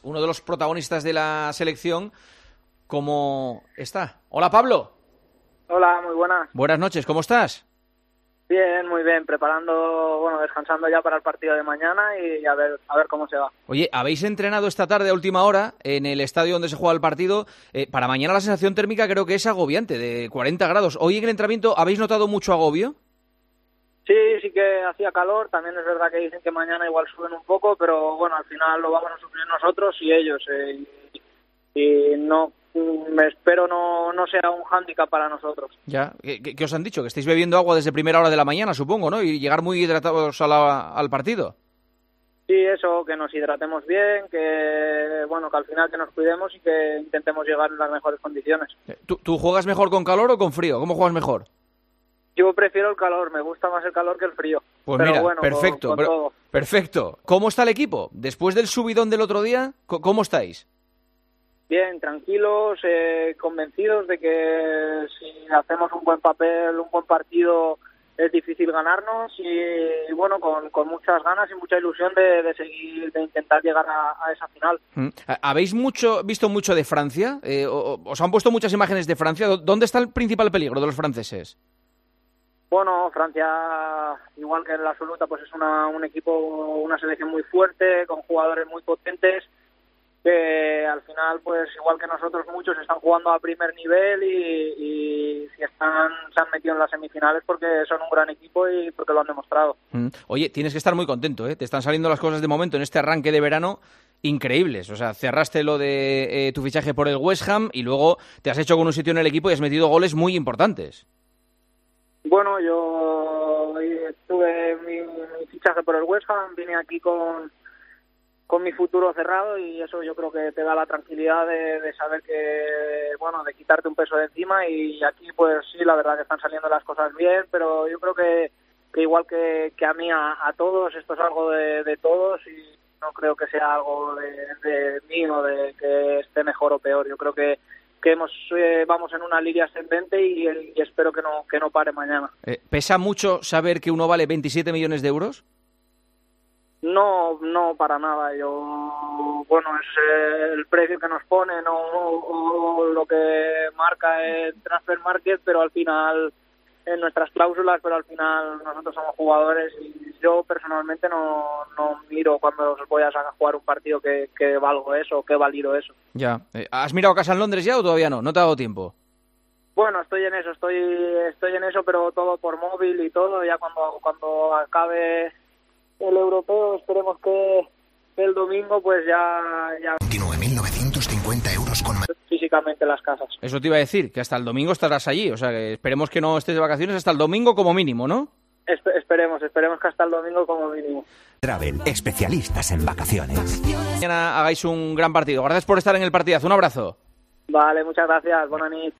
uno de los protagonistas de la selección, ¿cómo está? Hola, Pablo. Hola, muy buenas. Buenas noches, ¿cómo estás? Bien, muy bien, descansando ya para el partido de mañana y a ver cómo se va. Oye, habéis entrenado esta tarde a última hora en el estadio donde se juega el partido. Para mañana la sensación térmica creo que es agobiante, de 40 grados. ¿Hoy en el entrenamiento habéis notado mucho agobio? Sí que hacía calor, también es verdad que dicen que mañana igual suben un poco, pero bueno, al final lo vamos a sufrir nosotros y ellos. Y no, me espero no sea un hándicap para nosotros. Ya, ¿qué os han dicho? Que estáis bebiendo agua desde primera hora de la mañana, supongo, ¿no? Y llegar muy hidratados al partido. Sí, eso, que nos hidratemos bien, que al final que nos cuidemos y que intentemos llegar en las mejores condiciones. ¿Tú juegas mejor con calor o con frío? ¿Cómo juegas mejor? Yo prefiero el calor, me gusta más el calor que el frío. Pues pero mira, bueno, perfecto, con todo. Perfecto. ¿Cómo está el equipo? Después del subidón del otro día, ¿cómo estáis? Bien, tranquilos, convencidos de que si hacemos un buen papel, un buen partido, es difícil ganarnos y bueno, con muchas ganas y mucha ilusión de seguir, de intentar llegar a esa final. ¿Habéis visto mucho de Francia? ¿Os han puesto muchas imágenes de Francia? ¿Dónde está el principal peligro de los franceses? Bueno, Francia, igual que en la absoluta, pues es un equipo, una selección muy fuerte, con jugadores muy potentes, que al final, pues igual que nosotros, muchos están jugando a primer nivel y si se han metido en las semifinales porque son un gran equipo y porque lo han demostrado. Oye, tienes que estar muy contento, ¿eh? Te están saliendo las cosas de momento en este arranque de verano increíbles. O sea, cerraste lo de tu fichaje por el West Ham y luego te has hecho con un sitio en el equipo y has metido goles muy importantes. Bueno, yo tuve mi fichaje por el West Ham, vine aquí con mi futuro cerrado y eso yo creo que te da la tranquilidad de saber que, de quitarte un peso de encima y aquí pues sí, la verdad que están saliendo las cosas bien, pero yo creo que igual que a mí, a todos, esto es algo de todos y no creo que sea algo de mí o de que esté mejor o peor. Yo creo que vamos en una línea ascendente y espero que no pare mañana. ¿Pesa mucho saber que uno vale 27 millones de euros? No para nada. Es el precio que nos ponen o lo que marca el Transfer Market, pero al final en nuestras cláusulas, pero al final nosotros somos jugadores y yo personalmente no miro cuando voy a jugar un partido que valgo eso o que valido eso. Ya. ¿Has mirado casa en Londres ya o todavía no? ¿No te ha dado tiempo? Bueno, estoy en eso, pero todo por móvil y todo. Ya cuando acabe el europeo, esperemos que el domingo pues ya 29.950 euros con físicamente las casas. Eso te iba a decir, que hasta el domingo estarás allí, o sea que esperemos que no estés de vacaciones hasta el domingo como mínimo, ¿no? Esperemos que hasta el domingo como mínimo. Travel, especialistas en vacaciones. Mañana hagáis un gran partido. Gracias por estar en el partidazo. Un abrazo. Vale, muchas gracias. Buenas noches.